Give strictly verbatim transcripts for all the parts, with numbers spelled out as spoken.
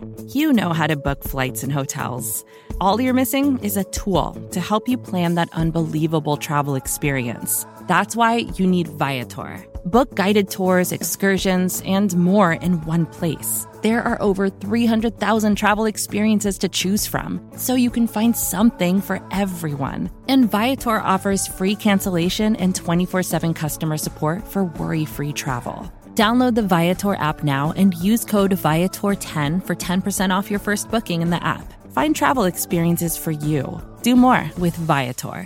You know how to book flights and hotels. All you're missing is a tool to help you plan that unbelievable travel experience. That's why you need Viator. Book guided tours, excursions, and more in one place. There are over three hundred thousand travel experiences to choose from, so you can find something for everyone. And Viator offers free cancellation and twenty-four seven customer support for worry-free travel. Download the Viator app now and use code Viator ten for ten percent off your first booking in the app. Find travel experiences for you. Do more with Viator.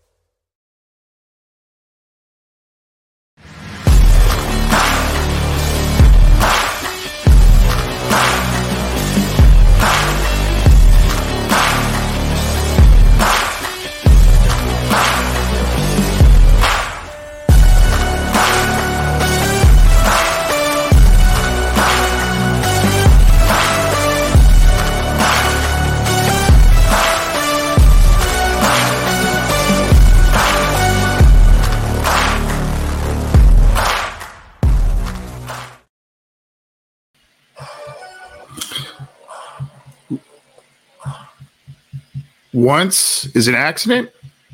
Once is an accident,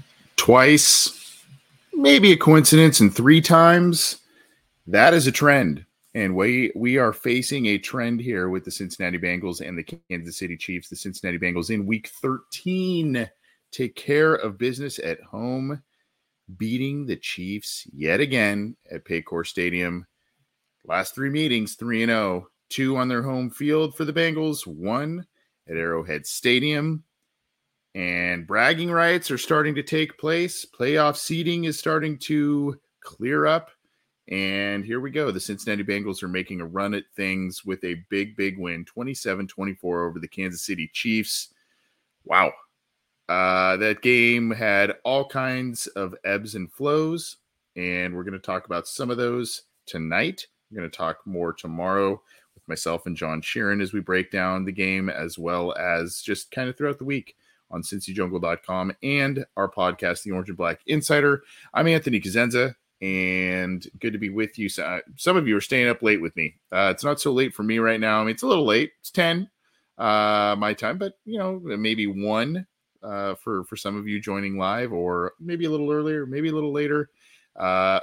twice, maybe a coincidence, and three times, that is a trend. And we we are facing a trend here with the Cincinnati Bengals and the Kansas City Chiefs. The Cincinnati Bengals in week thirteen take care of business at home, beating the Chiefs yet again at Paycor Stadium. Last three meetings, three and oh. Two on their home field for the Bengals, one at Arrowhead Stadium. And bragging rights are starting to take place. Playoff seeding is starting to clear up. And here we go. The Cincinnati Bengals are making a run at things with a big, big win, twenty-seven twenty-four over the Kansas City Chiefs. Wow. Uh, that game had all kinds of ebbs and flows, and we're going to talk about some of those tonight. We're going to talk more tomorrow with myself and John Sheeran as we break down the game, as well as just kind of throughout the week on Cincy Jungle dot com and our podcast, The Orange and Black Insider. I'm Anthony Cosenza, and good to be with you. So, uh, some of you are staying up late with me. Uh, it's not so late for me right now. I mean, it's a little late. It's ten uh, my time, but, you know, maybe one uh, for, for some of you joining live, or maybe a little earlier, maybe a little later. Uh,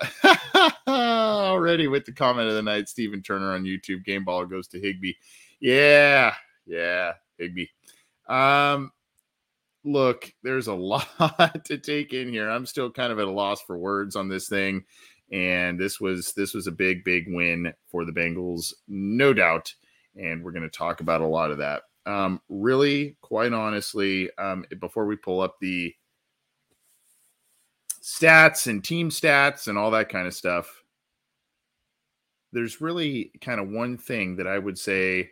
already with the comment of the night, Stephen Turner on YouTube, game ball goes to Higbee. Yeah, yeah, Higbee. Um, Look, there's a lot to take in here. I'm still kind of at a loss for words on this thing. And this was this was a big, big win for the Bengals, no doubt. And we're going to talk about a lot of that. Um, really, quite honestly, um, before we pull up the stats and team stats and all that kind of stuff, there's really kind of one thing that I would say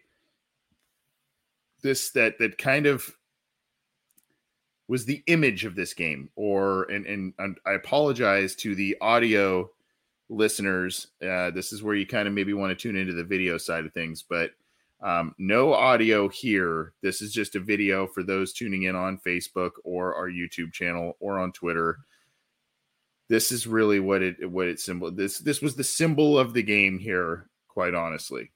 this that that kind of was the image of this game, or, and, and, and I apologize to the audio listeners. Uh, this is where you kind of maybe want to tune into the video side of things, but um, no audio here. This is just a video for those tuning in on Facebook or our YouTube channel or on Twitter. This is really what it, what it symbol. This, this was the symbol of the game here, quite honestly.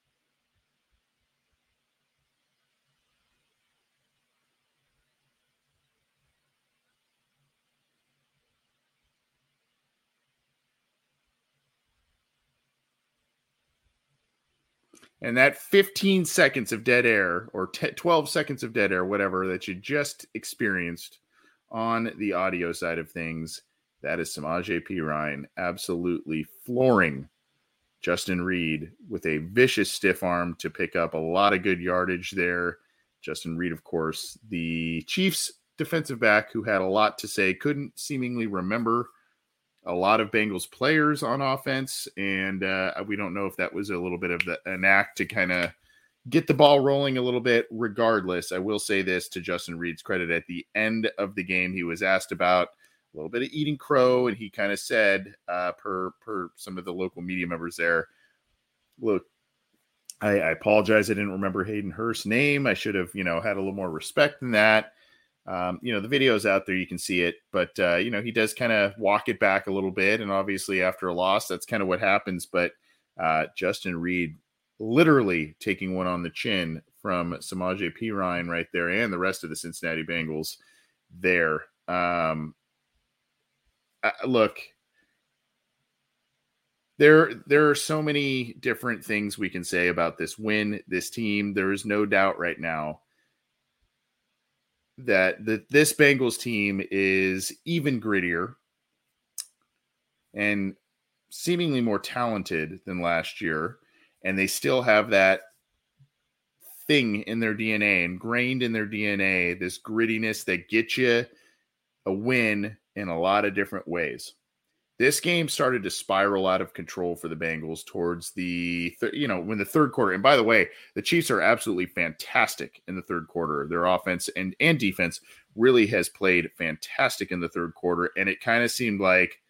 And that fifteen seconds of dead air, or twelve seconds of dead air, whatever, that you just experienced on the audio side of things, that is Samaje Perine absolutely flooring Justin Reid with a vicious stiff arm to pick up a lot of good yardage there. Justin Reid, of course, the Chiefs defensive back who had a lot to say, couldn't seemingly remember a lot of Bengals players on offense, and uh, we don't know if that was a little bit of the, an act to kind of get the ball rolling a little bit. Regardless, I will say this to Justin Reid's credit. At the end of the game, he was asked about a little bit of eating crow, and he kind of said, uh, per per some of the local media members there, look, I, I apologize. I didn't remember Hayden Hurst's name. I should have, you know, had a little more respect than that. Um, you know, the video's out there. You can see it. But, uh, you know, he does kind of walk it back a little bit. And obviously after a loss, that's kind of what happens. But uh, Justin Reid literally taking one on the chin from Samaje Perine right there and the rest of the Cincinnati Bengals there. Um, uh, look, there, there are so many different things we can say about this win, this team. There is no doubt right now that the, this Bengals team is even grittier and seemingly more talented than last year. And they still have that thing in their D N A, ingrained in their D N A, this grittiness that gets you a win in a lot of different ways. This game started to spiral out of control for the Bengals towards the, th- you know, when the third quarter, and by the way, the Chiefs are absolutely fantastic in the third quarter. Their offense and, and defense really has played fantastic in the third quarter. And it kind of seemed like,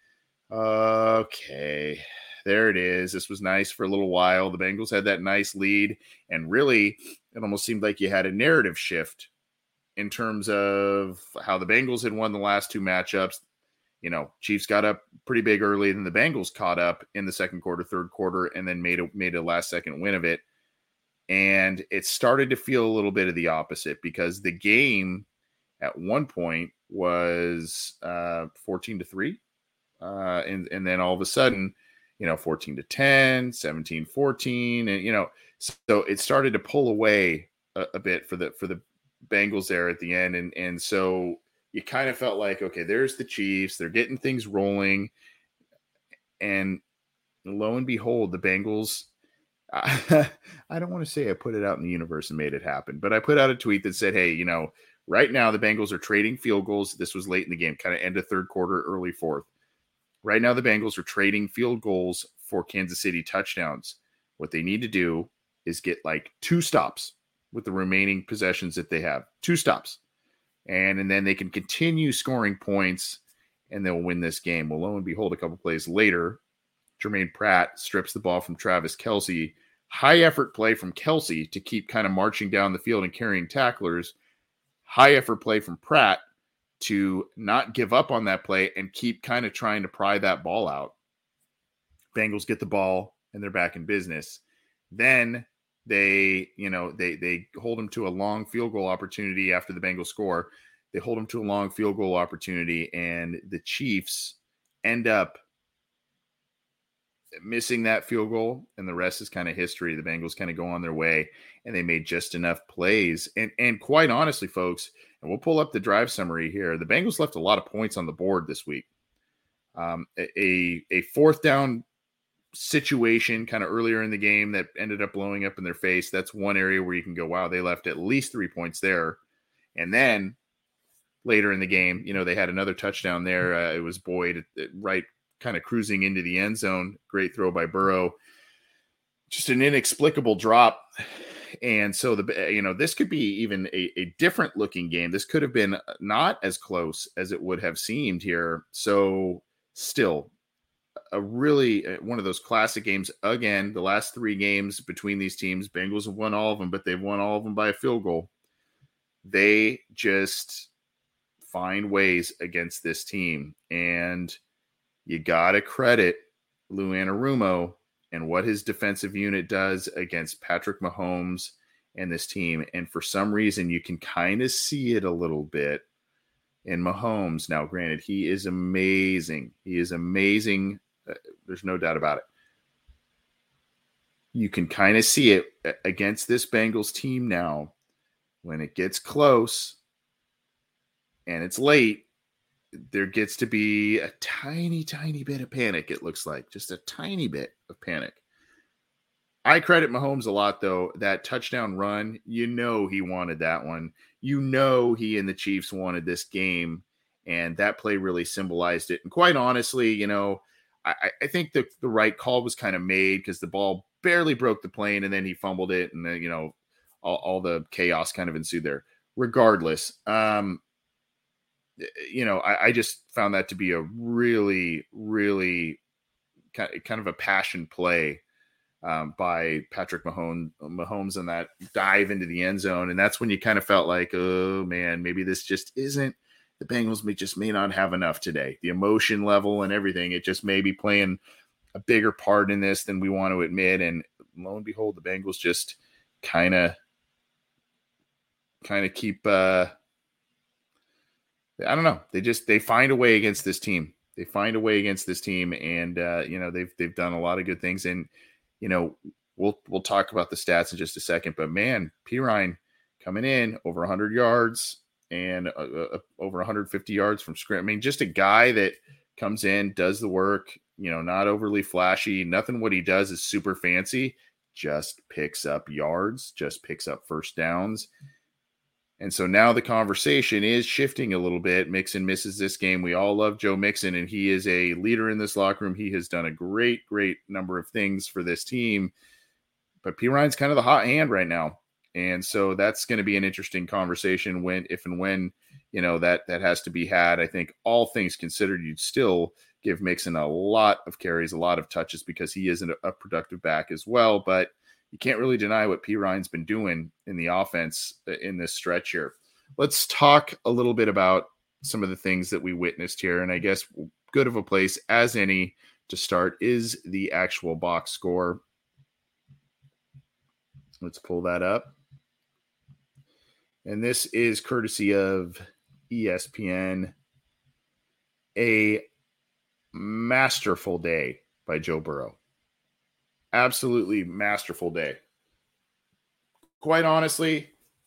okay, there it is. This was nice for a little while. The Bengals had that nice lead. And really, it almost seemed like you had a narrative shift in terms of how the Bengals had won the last two matchups. You know, Chiefs got up pretty big early, then the Bengals caught up in the second quarter, third quarter, and then made a made a last second win of it. And it started to feel a little bit of the opposite because the game at one point was uh, fourteen to three. Uh, and, and then all of a sudden, you know, fourteen to ten, seventeen fourteen. And, you know, so it started to pull away a, a bit for the for the Bengals there at the end. And, and so you kind of felt like, okay, there's the Chiefs. They're getting things rolling. And lo and behold, the Bengals, I, I don't want to say I put it out in the universe and made it happen, but I put out a tweet that said, hey, you know, right now the Bengals are trading field goals. This was late in the game, kind of end of third quarter, early fourth. Right now the Bengals are trading field goals for Kansas City touchdowns. What they need to do is get like two stops with the remaining possessions that they have. Two stops. And, and then they can continue scoring points and they'll win this game. Well, lo and behold, a couple plays later, Jermaine Pratt strips the ball from Travis Kelce. High effort play from Kelce to keep kind of marching down the field and carrying tacklers. High effort play from Pratt to not give up on that play and keep kind of trying to pry that ball out. Bengals get the ball and they're back in business. Then they, you know, they they hold them to a long field goal opportunity after the Bengals score. They hold them to a long field goal opportunity, and the Chiefs end up missing that field goal, and the rest is kind of history. The Bengals kind of go on their way, and they made just enough plays. And and quite honestly, folks, and we'll pull up the drive summary here, the Bengals left a lot of points on the board this week. Um, a, a fourth down situation kind of earlier in the game that ended up blowing up in their face. That's one area where you can go, wow, they left at least three points there. And then later in the game, you know, they had another touchdown there. Uh, it was Boyd right kind of cruising into the end zone. Great throw by Burrow. Just an inexplicable drop. And so, the you know, this could be even a, a different looking game. This could have been not as close as it would have seemed here. So still, a really one of those classic games. Again, the last three games between these teams, Bengals have won all of them, but they've won all of them by a field goal. They just find ways against this team. And you got to credit Lou Anarumo and what his defensive unit does against Patrick Mahomes and this team. And for some reason, you can kind of see it a little bit in Mahomes. Now, granted, he is amazing. He is amazing. Uh, there's no doubt about it. You can kind of see it against this Bengals team now. When it gets close and it's late, there gets to be a tiny, tiny bit of panic, it looks like. Just a tiny bit of panic. I credit Mahomes a lot, though. That touchdown run, you know he wanted that one. You know he and the Chiefs wanted this game, and that play really symbolized it. And quite honestly, you know, I, I think the, the right call was kind of made because the ball barely broke the plane, and then he fumbled it, and then, you know, all, all the chaos kind of ensued there. Regardless, um, you know, I, I just found that to be a really, really kind of, kind of a passion play um, by Patrick Mahomes, Mahomes and that dive into the end zone. And that's when you kind of felt like, oh man, maybe this just isn't, the Bengals may just may not have enough today. The emotion level and everything, it just may be playing a bigger part in this than we want to admit. And lo and behold, the Bengals just kind of kind of keep, uh, I don't know. They just, they find a way against this team. They find a way against this team. And, uh, you know, they've, they've done a lot of good things. And, you know, we'll, we'll talk about the stats in just a second, but man, Perine coming in over one hundred yards and uh, uh, over one hundred fifty yards from scrimmage. I mean, just a guy that comes in, does the work, you know, not overly flashy. Nothing what he does is super fancy. Just picks up yards, just picks up first downs. And so now the conversation is shifting a little bit. Mixon misses this game. We all love Joe Mixon, and he is a leader in this locker room. He has done a great, great number of things for this team. But Perine's kind of the hot hand right now. And so that's going to be an interesting conversation when, if and when, you know, that that has to be had. I think all things considered, you'd still give Mixon a lot of carries, a lot of touches, because he isn't a productive back as well. But you can't really deny what Perine's been doing in the offense in this stretch here. Let's talk a little bit about some of the things that we witnessed here. And I guess good of a place as any to start is the actual box score. Let's pull that up. And this is courtesy of E S P N. A masterful day by Joe Burrow. Absolutely masterful day. Quite honestly,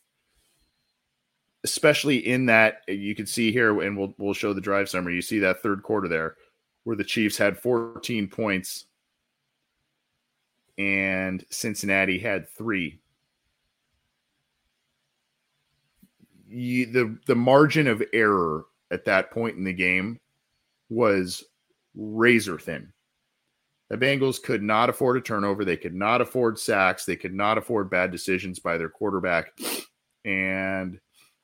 especially in that, you can see here, and we'll we'll show the drive summary. You see that third quarter there where the Chiefs had fourteen points and Cincinnati had three. You, the, the margin of error at that point in the game was razor thin. The Bengals could not afford a turnover. They could not afford sacks. They could not afford bad decisions by their quarterback. And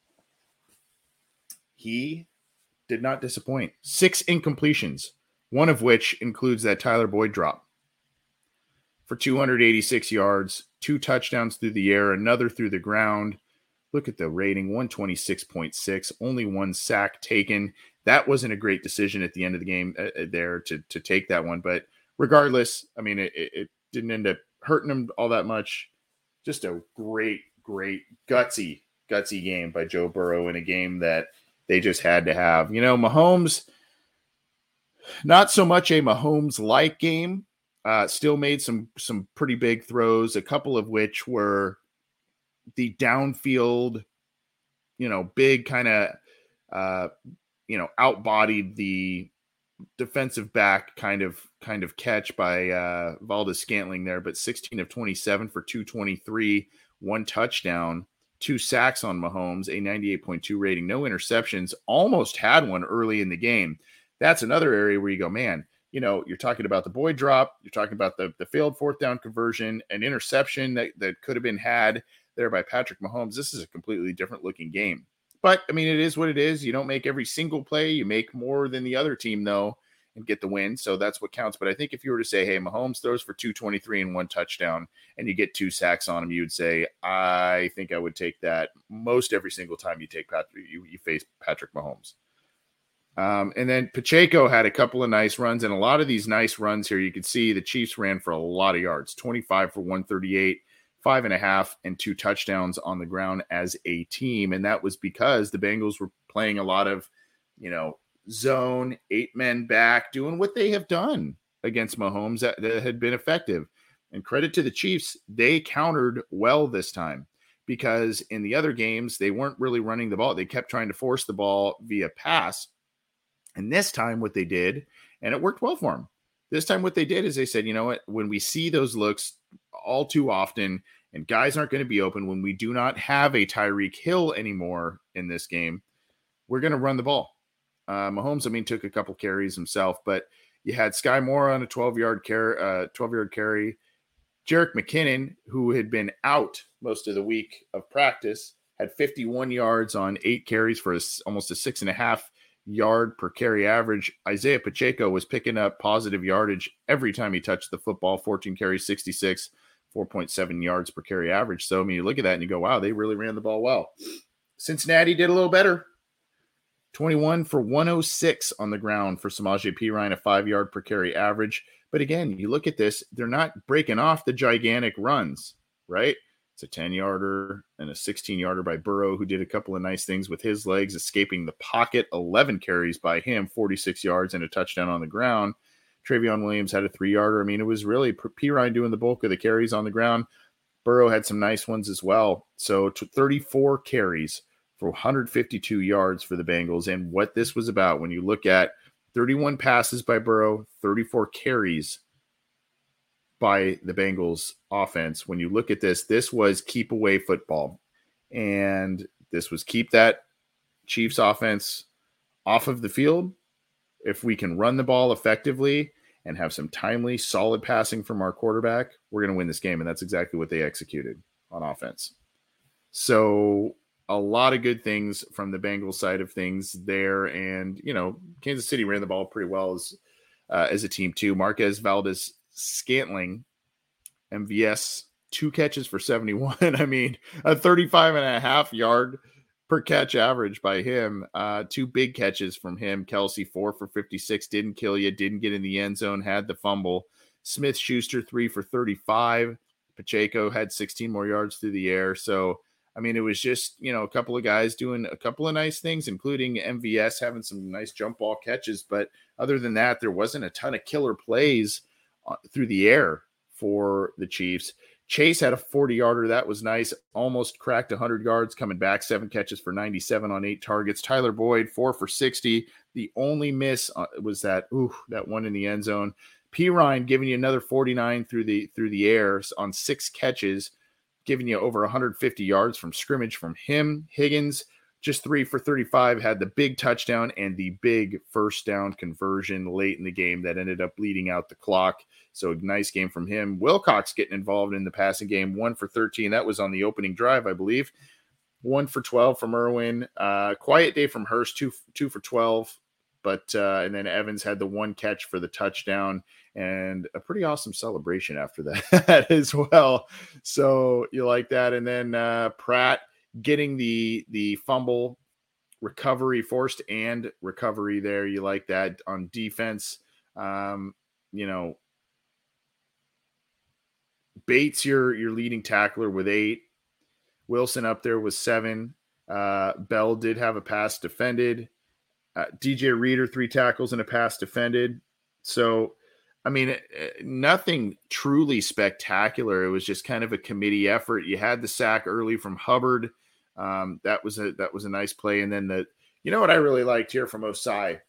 he did not disappoint. Six incompletions, one of which includes that Tyler Boyd drop for two hundred eighty-six yards, two touchdowns through the air, another through the ground. Look at the rating, one twenty-six point six, only one sack taken. That wasn't a great decision at the end of the game uh, there to, to take that one. But regardless, I mean, it, it didn't end up hurting him all that much. Just a great, great, gutsy, gutsy game by Joe Burrow in a game that they just had to have. You know, Mahomes, not so much a Mahomes-like game. Uh, still made some some pretty big throws, a couple of which were the downfield, you know, big kind of, uh, you know, outbodied the defensive back kind of kind of catch by uh, Valdez-Scantling there, but sixteen of twenty-seven for two twenty-three, one touchdown, two sacks on Mahomes, a ninety-eight point two rating, no interceptions, almost had one early in the game. That's another area where you go, man, you know, you're talking about the Boyd drop, you're talking about the, the failed fourth down conversion, an interception that, that could have been had there by Patrick Mahomes. This is a completely different looking game. But, I mean, it is what it is. You don't make every single play. You make more than the other team, though, and get the win. So that's what counts. But I think if you were to say, hey, Mahomes throws for two twenty-three and one touchdown, and you get two sacks on him, you would say, I think I would take that most every single time you take Patrick, you, you face Patrick Mahomes. Um, and then Pacheco had a couple of nice runs, and a lot of these nice runs here, you can see the Chiefs ran for a lot of yards, twenty-five for one thirty-eight, five and a half, and two touchdowns on the ground as a team. And that was because the Bengals were playing a lot of, you know, zone, eight men back, doing what they have done against Mahomes that, that had been effective. And credit to the Chiefs, they countered well this time, because in the other games, they weren't really running the ball. They kept trying to force the ball via pass. And this time what they did, and it worked well for them, this time what they did is they said, you know what, when we see those looks all too often and guys aren't going to be open, when we do not have a Tyreek Hill anymore in this game, we're going to run the ball. Uh, Mahomes, I mean, took a couple carries himself, but you had Sky Moore on a twelve-yard carry, uh, twelve-yard carry. Jerick McKinnon, who had been out most of the week of practice, had fifty-one yards on eight carries for a, almost a six and a half yard per carry average. Isaiah Pacheco was picking up positive yardage every time he touched the football, fourteen carries, sixty-six, four point seven yards per carry average. So, I mean, you look at that and you go, wow, they really ran the ball well. Cincinnati did a little better. twenty-one for one oh six on the ground for Samaje Perine, a five-yard per carry average. But again, you look at this, they're not breaking off the gigantic runs, right? It's a ten-yarder and a sixteen-yarder by Burrow, who did a couple of nice things with his legs, escaping the pocket. eleven carries by him, forty-six yards, and a touchdown on the ground. Travion Williams had a three-yarder. I mean, it was really Perine doing the bulk of the carries on the ground. Burrow had some nice ones as well. So thirty-four carries for one hundred fifty-two yards for the Bengals. And what this was about, when you look at thirty-one passes by Burrow, thirty-four carries by the Bengals offense. When you look at this, this was keep away football. And this was keep that Chiefs offense off of the field. If we can run the ball effectively and have some timely, solid passing from our quarterback, we're going to win this game. And that's exactly what they executed on offense. So a lot of good things from the Bengals side of things there. And, you know, Kansas City ran the ball pretty well as, uh, as a team too. Marquez Valdez Scantling, M V S, two catches for seventy-one. I mean, a thirty-five and a half yard per catch average by him. Uh, two big catches from him. Kelsey, four for fifty-six, didn't kill you, didn't get in the end zone, had the fumble. Smith Schuster, three for thirty-five. Pacheco had sixteen more yards through the air. So, I mean, it was just, you know, a couple of guys doing a couple of nice things, including M V S having some nice jump ball catches. But other than that, there wasn't a ton of killer plays through the air for the Chiefs. Chase had a forty-yarder. That was nice. Almost cracked one hundred yards coming back. Seven catches for ninety-seven on eight targets. Tyler Boyd, four for sixty. The only miss was that, ooh, that one in the end zone. Perine giving you another forty-nine through the through the air on six catches, giving you over one hundred fifty yards from scrimmage from him. Higgins, just three for thirty-five, had the big touchdown and the big first down conversion late in the game that ended up bleeding out the clock. So a nice game from him. Wilcox getting involved in the passing game, one for thirteen. That was on the opening drive, I believe. One for twelve from Irwin. Uh, quiet day from Hurst, two, two for twelve. But uh, and then Evans had the one catch for the touchdown and a pretty awesome celebration after that as well. So you like that. And then uh, Pratt getting the the fumble recovery, forced and recovery there. You like that on defense. Um, you know, Bates, your your leading tackler with eight. Wilson up there with seven. Uh, Bell did have a pass defended. Uh, D J Reader, three tackles and a pass defended. So, I mean, nothing truly spectacular. It was just kind of a committee effort. You had the sack early from Hubbard. Um, that was a that was a nice play. And then the you know what I really liked here from Osai?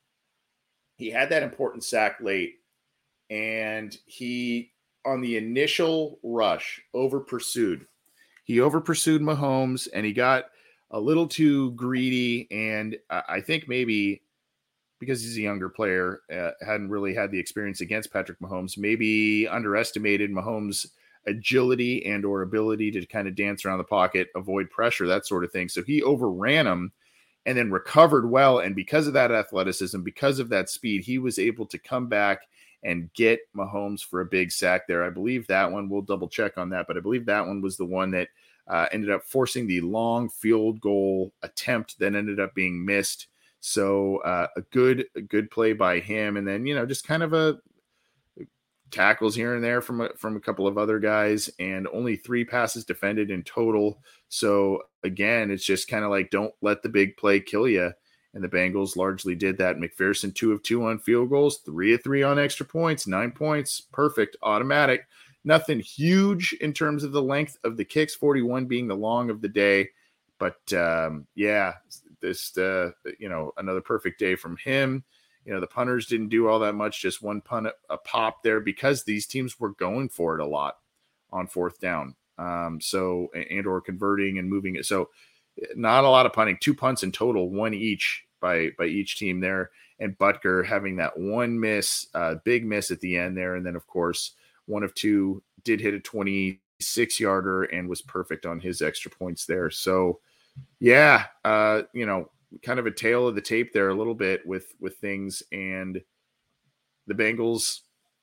He had that important sack late, and he on the initial rush over pursued. He over pursued Mahomes, and he got a little too greedy. And I think maybe because he's a younger player, uh, hadn't really had the experience against Patrick Mahomes, maybe underestimated Mahomes' agility and or ability to kind of dance around the pocket, avoid pressure, that sort of thing. So he overran him and then recovered well. And because of that athleticism, because of that speed, he was able to come back and get Mahomes for a big sack there. I believe that one, we'll double check on that, but I believe that one was the one that uh, ended up forcing the long field goal attempt that ended up being missed. So uh, a good, a good play by him. And then, you know, just kind of a tackles here and there from a, from a couple of other guys, and only three passes defended in total. So again, it's just kind of like, don't let the big play kill you. And the Bengals largely did that. McPherson, two of two on field goals, three of three on extra points, nine points, perfect, automatic. Nothing huge in terms of the length of the kicks, forty-one being the long of the day. But um, yeah, this, uh, you know, another perfect day from him. You know, the punters didn't do all that much, just one punt, a pop there, because these teams were going for it a lot on fourth down. Um, so, and or converting and moving it. So not a lot of punting, two punts in total, one each by, by each team there. And Butker having that one miss, uh, big miss at the end there. And then of course, one of two did hit a twenty-six yarder and was perfect on his extra points there. So yeah, uh, you know, kind of a tail of the tape there a little bit with, with things, and the Bengals,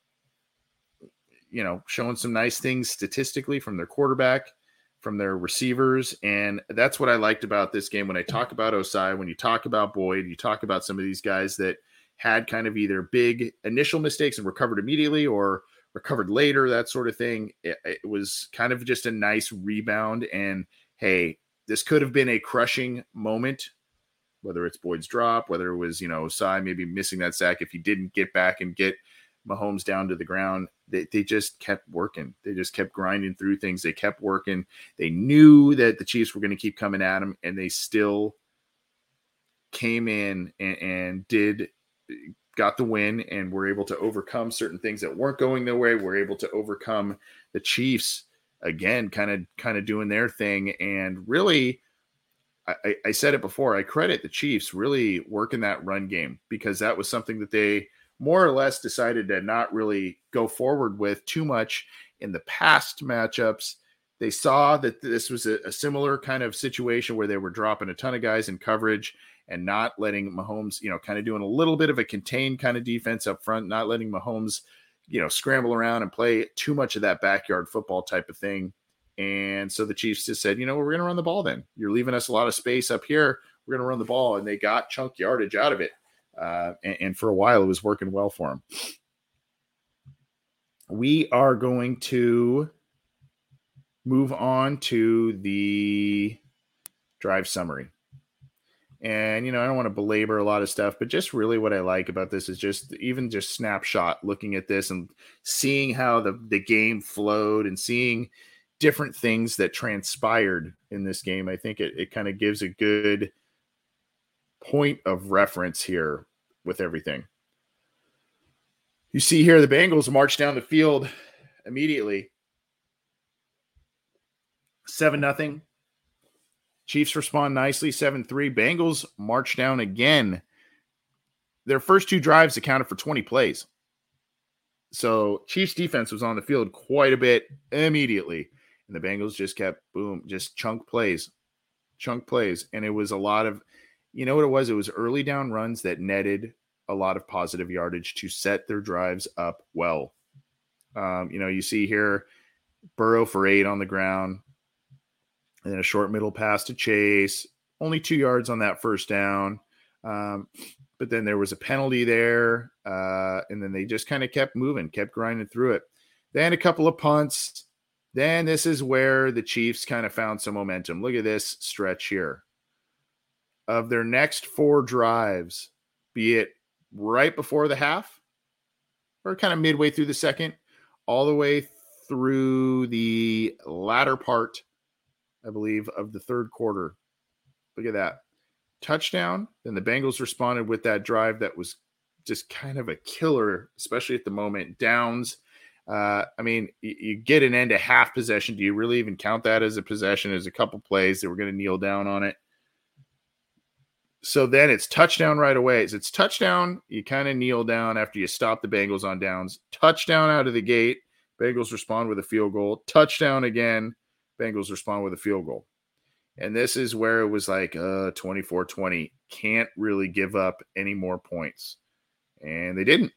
you know, showing some nice things statistically from their quarterback, from their receivers. And that's what I liked about this game. When I talk about Osai, when you talk about Boyd, you talk about some of these guys that had kind of either big initial mistakes and recovered immediately, or, recovered later, that sort of thing. It, it was kind of just a nice rebound. And hey, this could have been a crushing moment, whether it's Boyd's drop, whether it was, you know, Osai maybe missing that sack. If he didn't get back and get Mahomes down to the ground, they, they just kept working. They just kept grinding through things. They kept working. They knew that the Chiefs were going to keep coming at them, and they still came in and, and did got the win and were able to overcome certain things that weren't going their way. Were able to overcome the Chiefs again, kind of kind of doing their thing. And really, I, I said it before, I credit the Chiefs really working that run game, because that was something that they more or less decided to not really go forward with too much in the past matchups. They saw that this was a, a similar kind of situation where they were dropping a ton of guys in coverage and not letting Mahomes, you know, kind of doing a little bit of a contained kind of defense up front, not letting Mahomes, you know, scramble around and play too much of that backyard football type of thing. And so the Chiefs just said, you know, we're going to run the ball then. You're leaving us a lot of space up here. We're going to run the ball. And they got chunk yardage out of it. Uh, and, and for a while, it was working well for them. We are going to move on to the drive summary. And, you know, I don't want to belabor a lot of stuff, but just really what I like about this is just even just snapshot looking at this and seeing how the, the game flowed and seeing different things that transpired in this game. I think it, it kind of gives a good point of reference here with everything. You see here, the Bengals march down the field immediately. seven nothing. Chiefs respond nicely, seven three. Bengals march down again. Their first two drives accounted for twenty plays. So Chiefs defense was on the field quite a bit immediately. And the Bengals just kept, boom, just chunk plays. Chunk plays. And it was a lot of, you know what it was? It was early down runs that netted a lot of positive yardage to set their drives up well. Um, you know, you see here, Burrow for eight on the ground. And then a short middle pass to Chase. Only two yards on that first down. Um, but then there was a penalty there. Uh, and then they just kind of kept moving, kept grinding through it. Then a couple of punts. Then this is where the Chiefs kind of found some momentum. Look at this stretch here. Of their next four drives, be it right before the half or kind of midway through the second, all the way through the latter part, I believe, of the third quarter. Look at that. Touchdown. Then the Bengals responded with that drive that was just kind of a killer, especially at the moment. Downs. Uh, I mean, you, you get an end to half possession. Do you really even count that as a possession? As a couple plays, they were going to kneel down on it. So then it's touchdown right away. As it's touchdown, you kind of kneel down after you stop the Bengals on downs. Touchdown out of the gate. Bengals respond with a field goal. Touchdown again. Bengals respond with a field goal. And this is where it was like uh, twenty-four twenty. Can't really give up any more points. And they didn't.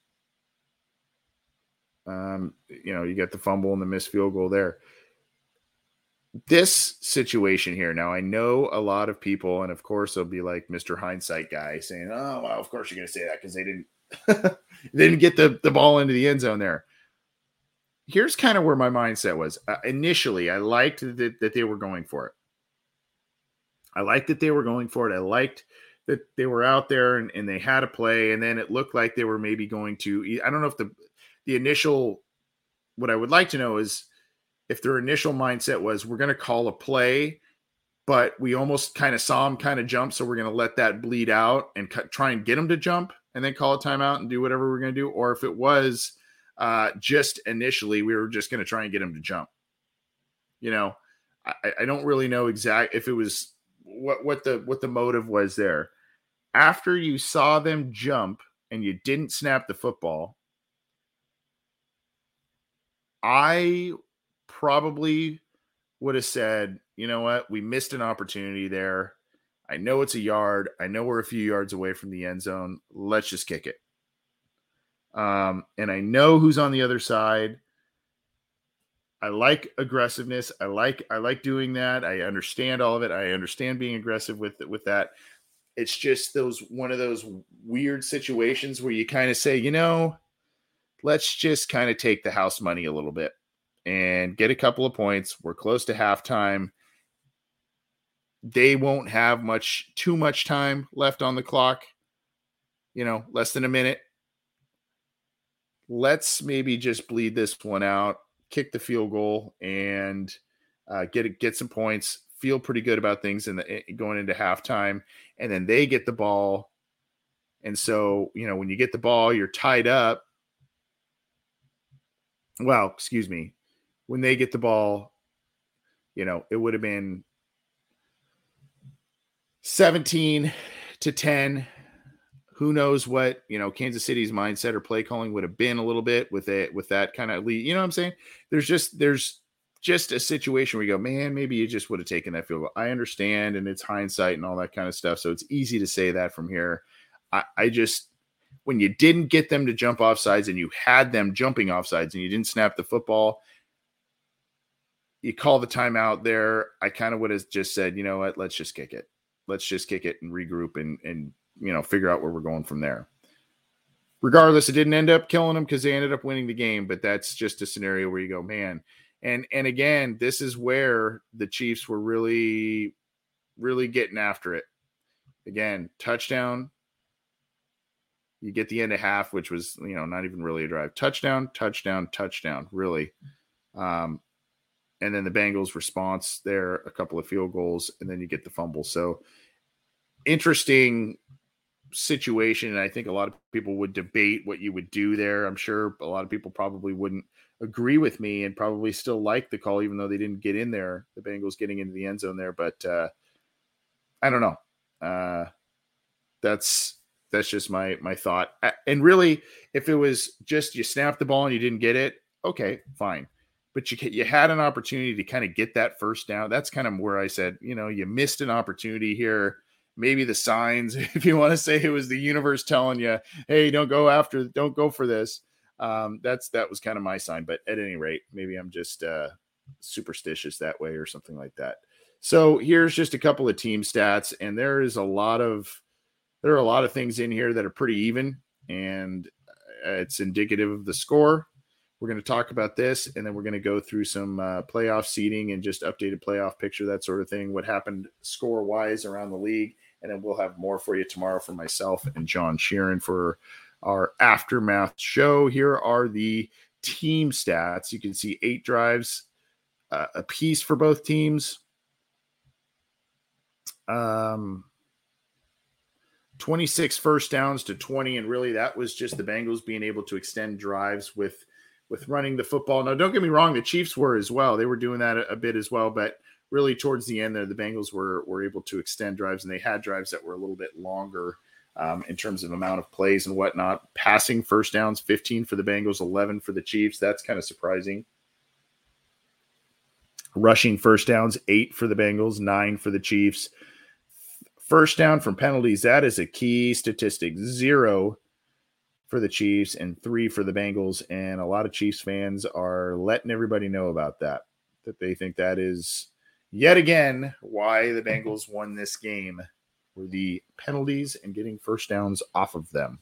Um, you know, you got the fumble and the missed field goal there. This situation here, now I know a lot of people, and of course they'll be like Mister Hindsight guy saying, oh, well, of course you're going to say that because they didn't they didn't get the, the ball into the end zone there. Here's kind of where my mindset was. Uh, initially, I liked that, that they were going for it. I liked that they were going for it. I liked that they were out there and, and they had a play, and then it looked like they were maybe going to – I don't know if the the initial – what I would like to know is if their initial mindset was we're going to call a play, but we almost kind of saw him kind of jump, so we're going to let that bleed out and cut, try and get him to jump and then call a timeout and do whatever we're going to do, or if it was uh, just initially we were just going to try and get him to jump. You know, I, I don't really know exact if it was what what the what the motive was there. After you saw them jump and you didn't snap the football, I probably would have said, you know what, we missed an opportunity there. I know it's a yard. I know we're a few yards away from the end zone. Let's just kick it. Um, and I know who's on the other side. I like aggressiveness. I like I like doing that. I understand all of it. I understand being aggressive with with that. It's just those one of those weird situations where you kind of say, you know, let's just kind of take the house money a little bit and get a couple of points. We're close to halftime. They won't have much, too much time left on the clock, you know, less than a minute. Let's maybe just bleed this one out, kick the field goal, and uh, get it, get some points. Feel pretty good about things in the going into halftime, and then they get the ball. And so, you know, when you get the ball, you're tied up. Well, excuse me. When they get the ball, you know, it would have been seventeen to ten. Who knows what, you know, Kansas City's mindset or play calling would have been a little bit with it, with that kind of lead. You know what I'm saying? There's just, there's just a situation where you go, man, maybe you just would have taken that field goal. I understand. And it's hindsight and all that kind of stuff. So it's easy to say that from here. I, I just, when you didn't get them to jump off sides and you had them jumping off sides and you didn't snap the football, you call the timeout there. I kind of would have just said, you know what, let's just kick it. Let's just kick it and regroup and, and, you know, figure out where we're going from there. Regardless, it didn't end up killing them because they ended up winning the game, but that's just a scenario where you go, man. And, and again, this is where the Chiefs were really, really getting after it. Again, touchdown. You get the end of half, which was, you know, not even really a drive. Touchdown, touchdown, touchdown, really. Um, and then the Bengals response there, a couple of field goals, and then you get the fumble. So interesting situation. And I think a lot of people would debate what you would do there. I'm sure a lot of people probably wouldn't agree with me and probably still like the call, even though they didn't get in there, the Bengals getting into the end zone there. But uh, I don't know. Uh, that's, that's just my, my thought. And really, if it was just, you snapped the ball and you didn't get it, okay, fine. But you you had an opportunity to kind of get that first down. That's kind of where I said, you know, you missed an opportunity here. Maybe the signs, if you want to say it was the universe telling you, hey, don't go after, don't go for this. Um, that's, that was kind of my sign. But at any rate, maybe I'm just uh, superstitious that way or something like that. So here's just a couple of team stats. And there is a lot of, there are a lot of things in here that are pretty even. And it's indicative of the score. We're going to talk about this, and then we're going to go through some uh, playoff seeding and just updated playoff picture, that sort of thing, what happened score-wise around the league. And then we'll have more for you tomorrow from myself and John Sheeran for our Aftermath show. Here are the team stats. You can see eight drives uh, a piece for both teams. Um, twenty-six first downs to twenty, and really that was just the Bengals being able to extend drives with with running the football. Now, don't get me wrong, the Chiefs were as well. They were doing that a, a bit as well, but really towards the end there, the Bengals were were able to extend drives, and they had drives that were a little bit longer um, in terms of amount of plays and whatnot. Passing first downs, fifteen for the Bengals, eleven for the Chiefs. That's kind of surprising. Rushing first downs, eight for the Bengals, nine for the Chiefs. First down from penalties, that is a key statistic. Zero for the Chiefs and three for the Bengals. And a lot of Chiefs fans are letting everybody know about that, that they think that is yet again why the Bengals won this game, were the penalties and getting first downs off of them.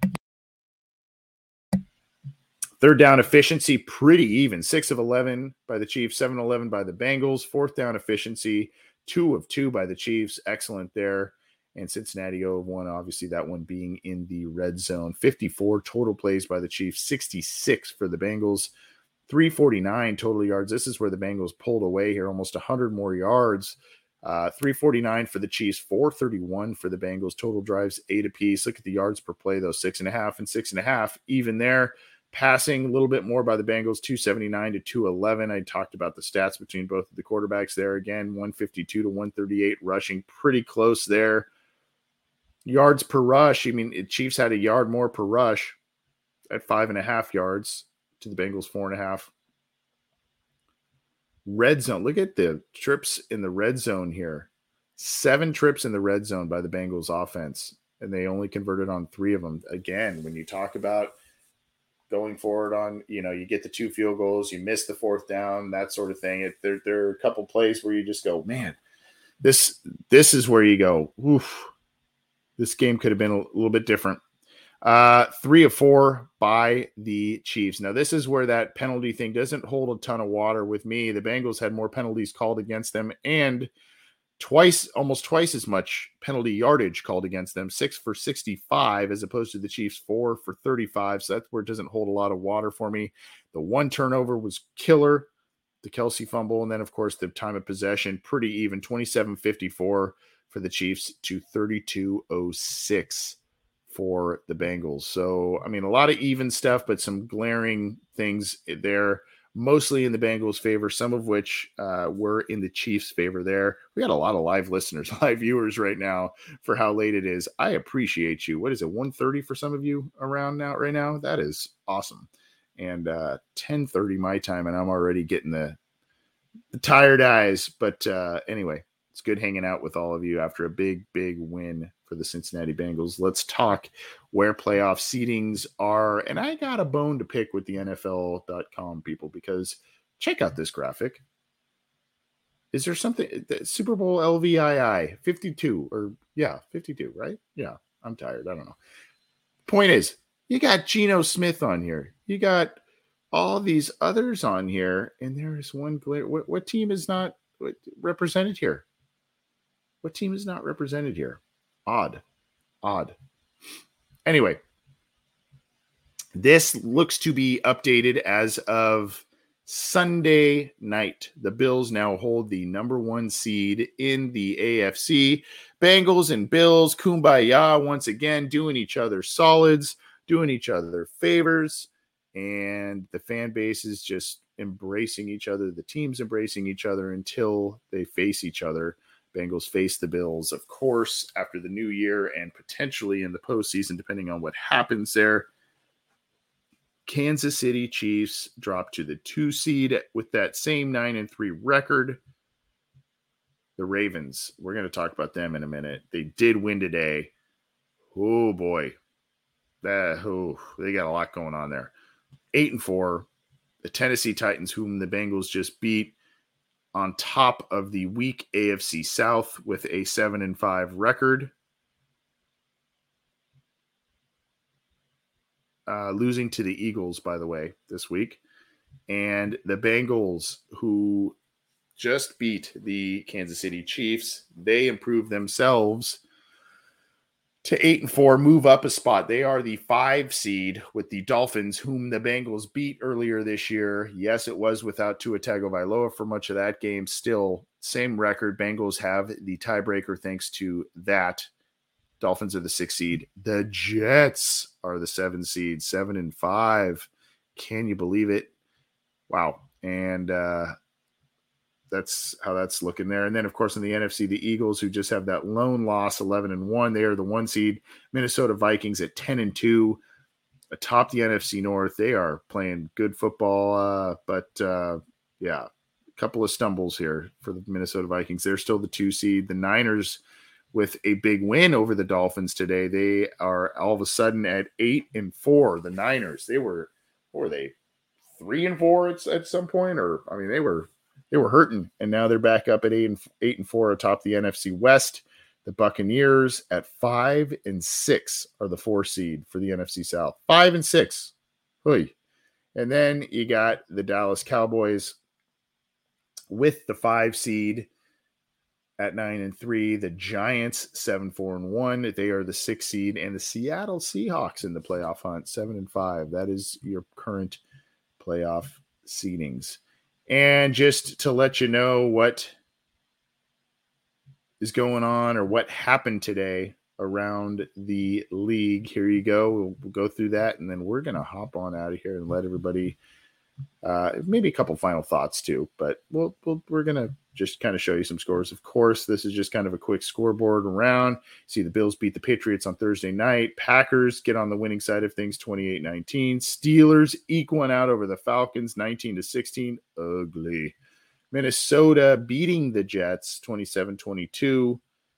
Third down efficiency, pretty even. six of eleven by the Chiefs, seven of eleven by the Bengals. Fourth down efficiency, two of two by the Chiefs. Excellent there. And Cincinnati zero of one, obviously that one being in the red zone. fifty-four total plays by the Chiefs, sixty-six for the Bengals, three forty-nine total yards. This is where the Bengals pulled away here, almost one hundred more yards. Uh, three forty-nine for the Chiefs, four thirty-one for the Bengals. Total drives, eight apiece. Look at the yards per play, though, six and a half and six and a half. Even there, passing a little bit more by the Bengals, two seventy-nine to two eleven. I talked about the stats between both of the quarterbacks there. Again, one fifty-two to one thirty-eight, rushing pretty close there. Yards per rush, I mean, Chiefs had a yard more per rush at five and a half yards to the Bengals, four and a half. Red zone, look at the trips in the red zone here. Seven trips in the red zone by the Bengals offense, and they only converted on three of them. Again, when you talk about going forward on, you know, you get the two field goals, you miss the fourth down, that sort of thing. It, there, there are a couple plays where you just go, man, this, this is where you go, oof. This game could have been a little bit different. Uh, three of four by the Chiefs. Now, this is where that penalty thing doesn't hold a ton of water with me. The Bengals had more penalties called against them and twice, almost twice as much penalty yardage called against them, six for sixty-five, as opposed to the Chiefs, four for thirty-five. So that's where it doesn't hold a lot of water for me. The one turnover was killer, the Kelsey fumble. And then, of course, the time of possession, pretty even, twenty-seven fifty-four for the Chiefs to thirty-two oh six for the Bengals. So, I mean, a lot of even stuff, but some glaring things there, mostly in the Bengals' favor, some of which uh, were in the Chiefs' favor there. We got a lot of live listeners, live viewers right now for how late it is. I appreciate you. What is it, one thirty for some of you around now right now? That is awesome. And uh, ten thirty my time, and I'm already getting the, the tired eyes. But uh, anyway, it's good hanging out with all of you after a big, big win for the Cincinnati Bengals. Let's talk where playoff seedings are. And I got a bone to pick with the N F L dot com people, because check out this graphic. Is there something, Super Bowl L V I I fifty-two, or yeah, fifty-two, right? Yeah, I'm tired. I don't know. Point is, you got Geno Smith on here. You got all these others on here, and there is one glare. What, what team is not represented here? What team is not represented here? Odd. Odd. Anyway, this looks to be updated as of Sunday night. The Bills now hold the number one seed in the A F C. Bengals and Bills, kumbaya once again, doing each other solids, doing each other favors, and the fan base is just embracing each other. The teams embracing each other until they face each other. Bengals face the Bills, of course, after the new year and potentially in the postseason, depending on what happens there. Kansas City Chiefs drop to the two seed with that same nine and three record. The Ravens, we're going to talk about them in a minute. They did win today. Oh boy, that oh, they got a lot going on there. Eight and four. The Tennessee Titans, whom the Bengals just beat, on top of the weak A F C South with a seven and five record. Uh, losing to the Eagles, by the way, this week. And the Bengals, who just beat the Kansas City Chiefs, they improved themselves to eight and four, move up a spot. They are the five seed with the Dolphins, whom the Bengals beat earlier this year. Yes, it was without Tua Tagovailoa for much of that game. Still, same record. Bengals have the tiebreaker thanks to that. Dolphins are the six seed. The Jets are the seven seed, seven and five. Can you believe it? Wow. And uh, that's how that's looking there. And then, of course, in the N F C, the Eagles, who just have that lone loss, eleven and one. They are the one seed. Minnesota Vikings at ten and two, atop the N F C North. They are playing good football. Uh, but, uh, yeah, a couple of stumbles here for the Minnesota Vikings. They're still the two seed. The Niners, with a big win over the Dolphins today, they are all of a sudden at eight and four. The Niners, they were, what were they, three and four at, at some point? Or, I mean, they were, they were hurting, and now they're back up at eight and eight and four atop the N F C West. The Buccaneers at five and six are the four seed for the N F C South. Five and six. Oy. And then you got the Dallas Cowboys with the five seed at nine and three. The Giants seven four and one. They are the six seed, and the Seattle Seahawks in the playoff hunt seven and five. That is your current playoff seedings. And just to let you know what is going on or what happened today around the league, here you go. We'll, we'll go through that, and then we're going to hop on out of here and let everybody uh, maybe a couple final thoughts too, but we'll, we'll, we're going to just kind of show you some scores. Of course, this is just kind of a quick scoreboard around. See, the Bills beat the Patriots on Thursday night. Packers get on the winning side of things, twenty-eight nineteen. Steelers equaling out over the Falcons, nineteen to sixteen. Ugly. Minnesota beating the Jets, twenty-seven twenty-two.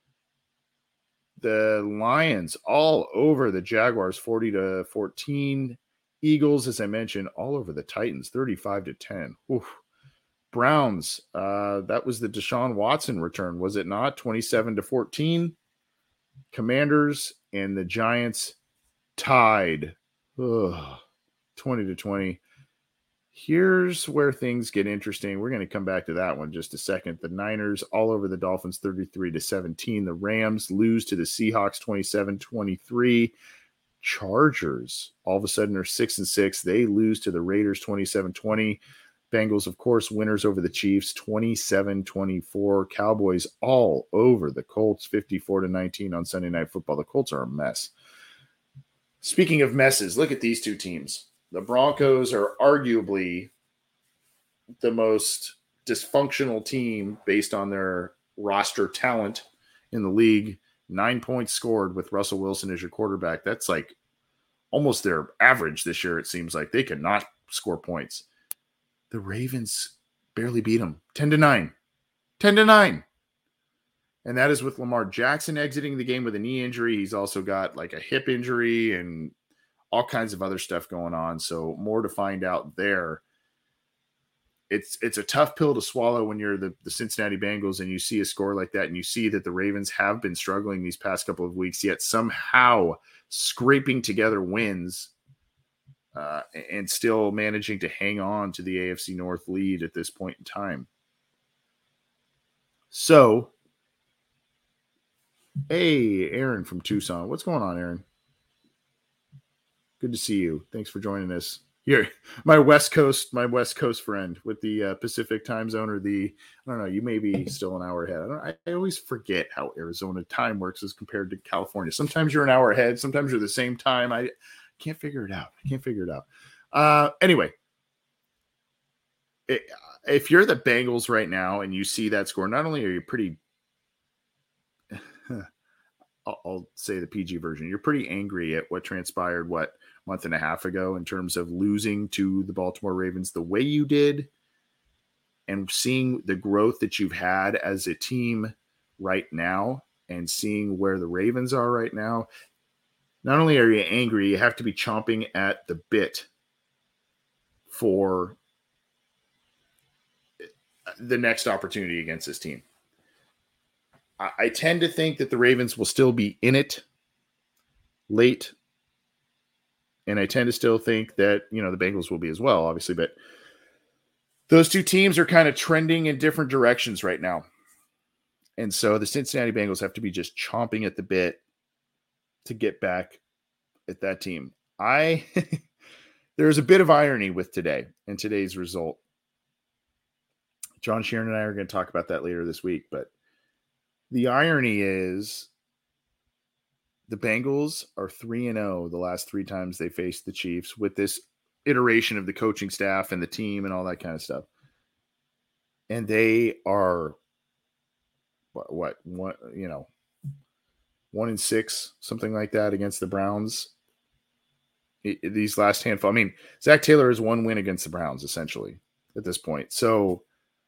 The Lions all over the Jaguars, forty to fourteen. Eagles, as I mentioned, all over the Titans, thirty-five to ten. Oof. Browns, uh, that was the Deshaun Watson return, was it not? twenty-seven to fourteen. Commanders and the Giants tied. Ugh, twenty to twenty. Here's where things get interesting. We're going to come back to that one in just a second. The Niners all over the Dolphins thirty-three to seventeen. The Rams lose to the Seahawks twenty-seven twenty-three. Chargers all of a sudden are six and six. They lose to the Raiders twenty-seven twenty. Bengals, of course, winners over the Chiefs twenty-seven twenty-four. Cowboys all over the Colts fifty-four to nineteen on Sunday Night Football. The Colts are a mess. Speaking of messes, look at these two teams. The Broncos are arguably the most dysfunctional team based on their roster talent in the league. Nine points scored with Russell Wilson as your quarterback. That's like almost their average this year, it seems like. They could not score points. The Ravens barely beat them. ten to nine. ten to nine. And that is with Lamar Jackson exiting the game with a knee injury. He's also got like a hip injury and all kinds of other stuff going on. So more to find out there. It's it's a tough pill to swallow when you're the, the Cincinnati Bengals and you see a score like that and you see that the Ravens have been struggling these past couple of weeks, yet somehow scraping together wins uh, and still managing to hang on to the A F C North lead at this point in time. So, hey, Aaron from Tucson. What's going on, Aaron? Good to see you. Thanks for joining us. You're my West Coast, my West Coast friend with the uh, Pacific time zone or the, I don't know, you may be still an hour ahead. I, don't, I always forget how Arizona time works as compared to California. Sometimes you're an hour ahead. Sometimes you're the same time. I can't figure it out. I can't figure it out. Uh, anyway, it, if you're the Bengals right now and you see that score, not only are you pretty, I'll, I'll say the P G version, you're pretty angry at what transpired, what, month and a half ago in terms of losing to the Baltimore Ravens the way you did and seeing the growth that you've had as a team right now and seeing where the Ravens are right now. Not only are you angry, you have to be chomping at the bit for the next opportunity against this team. I, I tend to think that the Ravens will still be in it late. And I tend to still think that, you know, the Bengals will be as well, obviously. But those two teams are kind of trending in different directions right now. And so the Cincinnati Bengals have to be just chomping at the bit to get back at that team. I there's a bit of irony with today and today's result. John Sheeran and I are going to talk about that later this week. But the irony is, the Bengals are three and oh the last three times they faced the Chiefs with this iteration of the coaching staff and the team and all that kind of stuff. And they are what, what, what you know, one and six, something like that against the Browns. It, it, these last handful. I mean, Zach Taylor has one win against the Browns essentially at this point. So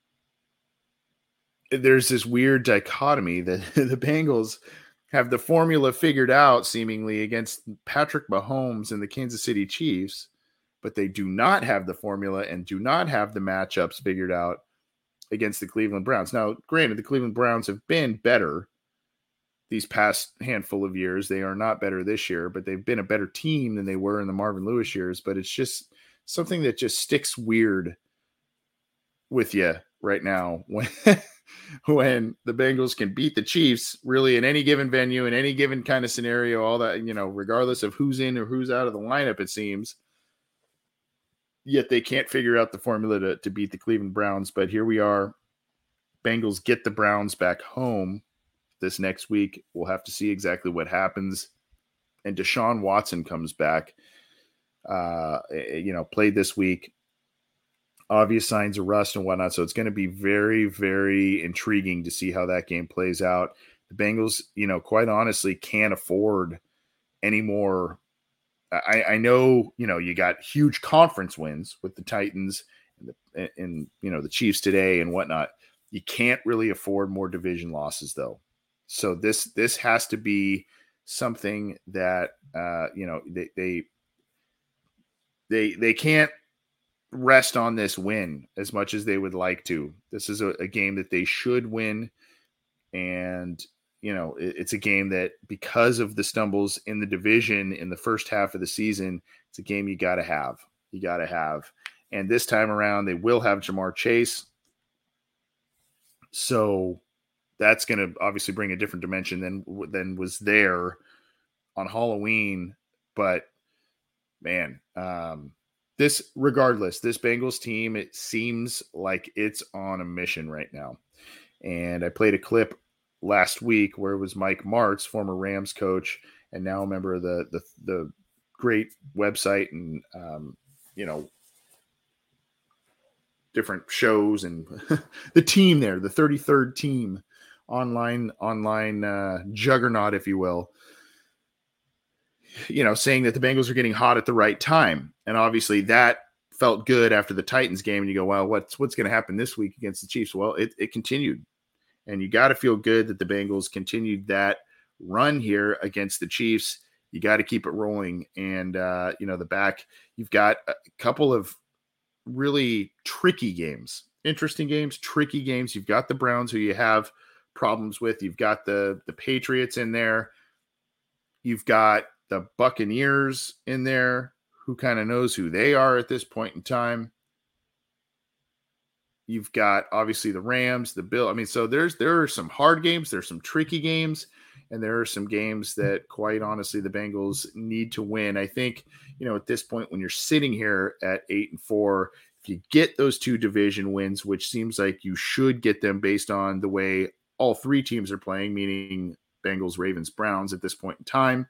there's this weird dichotomy that the Bengals have the formula figured out seemingly against Patrick Mahomes and the Kansas City Chiefs, but they do not have the formula and do not have the matchups figured out against the Cleveland Browns. Now, granted, the Cleveland Browns have been better these past handful of years. They are not better this year, but they've been a better team than they were in the Marvin Lewis years. But it's just something that just sticks weird with you right now when when the Bengals can beat the Chiefs really in any given venue, in any given kind of scenario, all that, you know, regardless of who's in or who's out of the lineup, it seems. Yet they can't figure out the formula to, to beat the Cleveland Browns. But here we are. Bengals get the Browns back home this next week. We'll have to see exactly what happens. And Deshaun Watson comes back, uh, you know, played this week. Obvious signs of rust and whatnot. So it's going to be very, very intriguing to see how that game plays out. The Bengals, you know, quite honestly can't afford any more. I, I know, you know, you got huge conference wins with the Titans and, the, and, you know, the Chiefs today and whatnot. You can't really afford more division losses though. So this, this has to be something that, uh, you know, they, they, they, they can't rest on this win as much as they would like to. This is a, a game that they should win. And you know, it, it's a game that, because of the stumbles in the division in the first half of the season, it's a game you got to have. You got to have. And this time around, they will have Jamar Chase. So that's going to obviously bring a different dimension than, than was there on Halloween. But, man, um, this, regardless, this Bengals team, it seems like it's on a mission right now. And I played a clip last week where it was Mike Martz, former Rams coach, and now a member of the the, the great website and, um, you know, different shows and the team there, the thirty-third team, online, online uh, juggernaut, if you will, you know, saying that the Bengals are getting hot at the right time. And obviously that felt good after the Titans game. And you go, well, what's, what's going to happen this week against the Chiefs? Well, it, it continued. And you got to feel good that the Bengals continued that run here against the Chiefs. You got to keep it rolling. And, uh, you know, the back, you've got a couple of really tricky games, interesting games, tricky games. You've got the Browns, who you have problems with. You've got the, the Patriots in there. You've got the Buccaneers in there. Who kind of knows who they are at this point in time? You've got obviously the Rams, the Bill. I mean, so there's there are some hard games, there's some tricky games, and there are some games that, quite honestly, the Bengals need to win. I think, you know, at this point, when you're sitting here at eight and four, if you get those two division wins, which seems like you should get them based on the way all three teams are playing, meaning Bengals, Ravens, Browns at this point in time,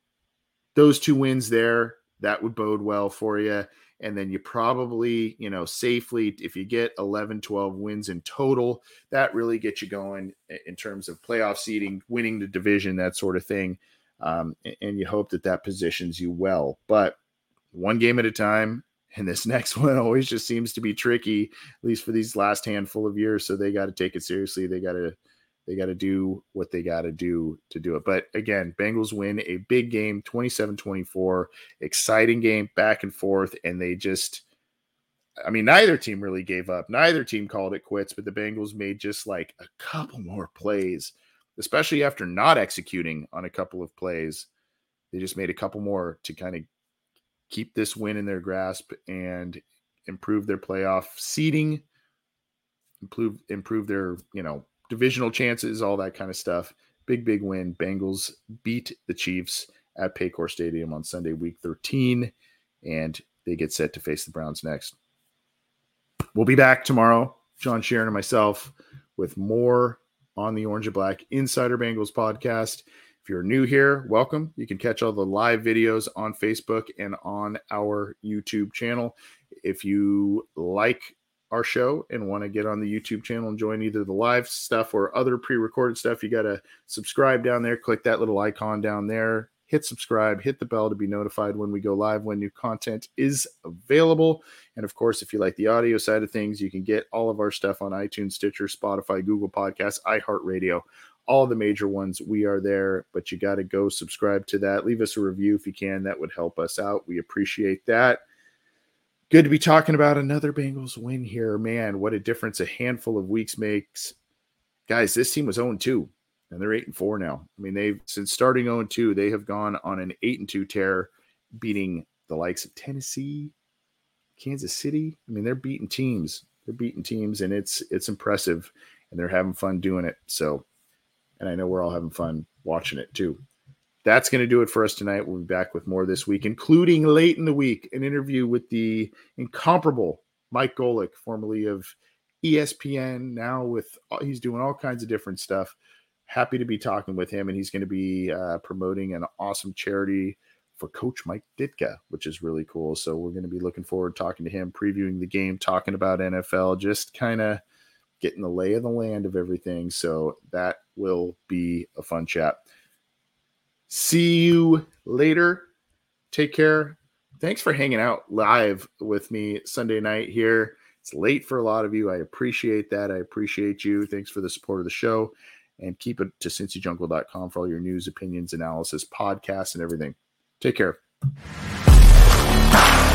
those two wins there, that would bode well for you. And then you probably, you know, safely, if you get eleven, twelve wins in total, that really gets you going in terms of playoff seeding, winning the division, that sort of thing. Um, and you hope that that positions you well. But one game at a time, and this next one always just seems to be tricky, at least for these last handful of years. So they got to take it seriously. They got to They got to do what they got to do to do it. But again, Bengals win a big game, twenty-seven twenty-four, exciting game, back and forth. And they just, I mean, neither team really gave up. Neither team called it quits, but the Bengals made just like a couple more plays, especially after not executing on a couple of plays. They just made a couple more to kind of keep this win in their grasp and improve their playoff seeding, improve, improve their, you know, divisional chances, all that kind of stuff. Big, big win. Bengals beat the Chiefs at Paycor Stadium on Sunday, week thirteen, and they get set to face the Browns next. We'll be back tomorrow, John Sharon and myself, with more on the Orange and Black Insider Bengals podcast. If you're new here, welcome. You can catch all the live videos on Facebook and on our YouTube channel. If you like our show and want to get on the YouTube channel and join either the live stuff or other pre-recorded stuff, you got to subscribe down there. Click that little icon down there. Hit subscribe, hit the bell to be notified when we go live, when new content is available. And of course, if you like the audio side of things, you can get all of our stuff on iTunes, Stitcher, Spotify, Google Podcasts, iHeartRadio, all the major ones. We are there, but you got to go subscribe to that. Leave us a review if you can. That would help us out. We appreciate that. Good to be talking about another Bengals win here. Man, what a difference a handful of weeks makes. Guys, this team was oh and two, and they're eight and four now. I mean, they've since starting oh and two, they have gone on an eight and two tear, beating the likes of Tennessee, Kansas City. I mean, they're beating teams. They're beating teams, and it's it's impressive, and they're having fun doing it. So, and I know we're all having fun watching it too. That's going to do it for us tonight. We'll be back with more this week, including late in the week, an interview with the incomparable Mike Golic, formerly of E S P N. Now with he's doing all kinds of different stuff. Happy to be talking with him, and he's going to be uh, promoting an awesome charity for Coach Mike Ditka, which is really cool. So we're going to be looking forward to talking to him, previewing the game, talking about N F L, just kind of getting the lay of the land of everything. So that will be a fun chat. See you later. Take care. Thanks for hanging out live with me Sunday night here. It's late for a lot of you. I appreciate that. I appreciate you. Thanks for the support of the show. And keep it to cincy jungle dot com for all your news, opinions, analysis, podcasts, and everything. Take care.